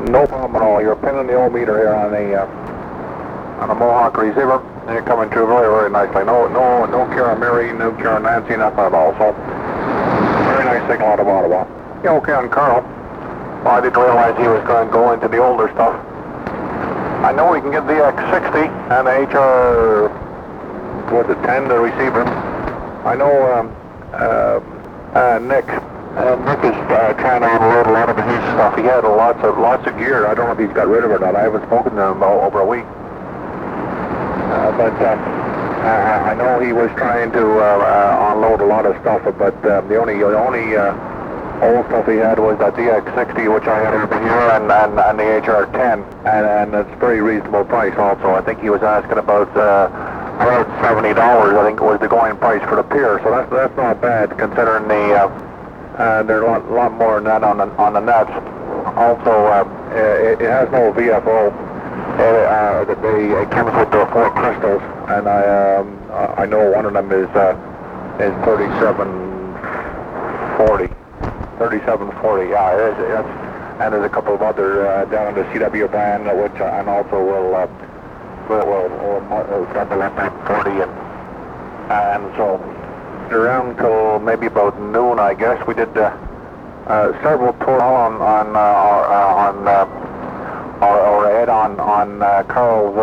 No problem at all. You're pinning the old meter here on a Mohawk receiver, and you're coming through very, very nicely. No Kira Mary, no Kira Nancy, nothing at all. So, very nice signal out of Ottawa. Yeah, okay on Carl. Well, I didn't realize he was going to go into the older stuff. I know we can get the X60 and the HR, what's it, 10 to receiver. I know Nick is trying to unload a lot of his stuff. He had lots of gear. I don't know if he's got rid of it or not. I haven't spoken to him about over a week. But I know he was trying to unload a lot of stuff, but the only old stuff he had was that DX60, which I had over here, and the HR10, and it's a very reasonable price also. I think he was asking about around $70, I think was the going price for the Pier, so that's not bad considering there's a lot more than that on the nets. Also, it has no VFO. It comes with the 4 crystals, and I know one of them is 3740. 3740, yeah, it is. And there's a couple of other down in the CW band, which and also will double up at 40, and so around till maybe about noon, I guess. We did several tours on Carl's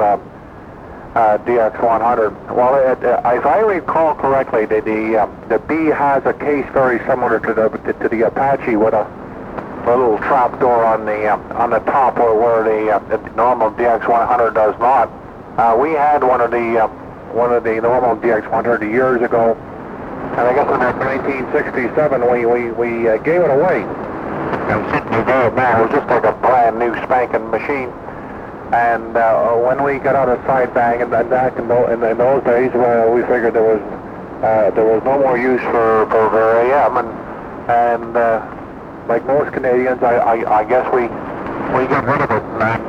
DX100. Well, if I recall correctly, the B has a case very similar to the Apache with a little trap door on the top where the normal DX100 does not. We had one of the normal DX100 years ago, and I guess in 1967 we gave it away. And sitting there now, it was just like a brand new spanking machine. And when we got out of sidebang and back in those days, we figured there was no more use for AM, and like most Canadians, I guess we got rid of it.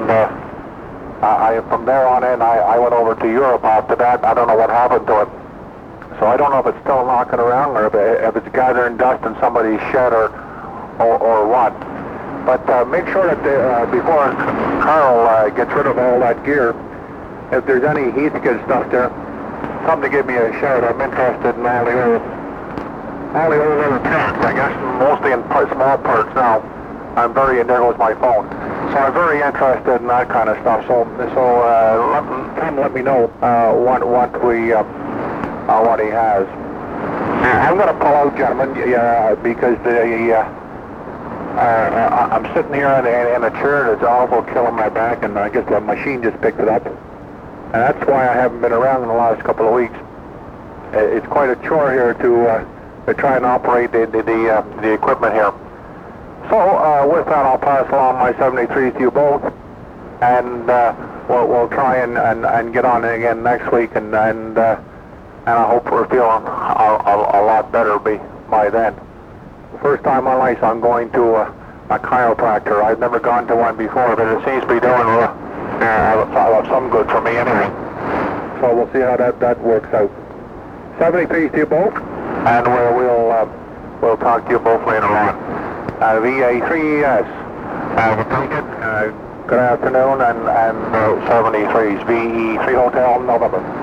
And from there on in, I went over to Europe after that. I don't know what happened to it. So I don't know if it's still knocking around or if it's gathering dust in somebody's shed or what. But make sure that before Carl gets rid of all that gear, if there's any Heathkit stuff there, come to give me a shout. I'm interested in all the other parts, I guess, mostly in small parts now. There goes my phone. So I'm very interested in that kind of stuff. So let me know what he has. I'm going to pull out, gentlemen, because I'm sitting here in a chair that's also killing my back, and I guess the machine just picked it up. And that's why I haven't been around in the last couple of weeks. It's quite a chore here to try and operate the equipment here. So with that, I'll pass along my 73s to you both, and we'll try and get on again next week, and I hope we're feeling a lot better by then. First time in my life I'm going to a chiropractor. I've never gone to one before, but it seems to be doing some good for me anyway. So we'll see how that works out. 73s to you both, and we'll talk to you both later on. VA3ES, good afternoon, and 73s, VE3 Hotel November.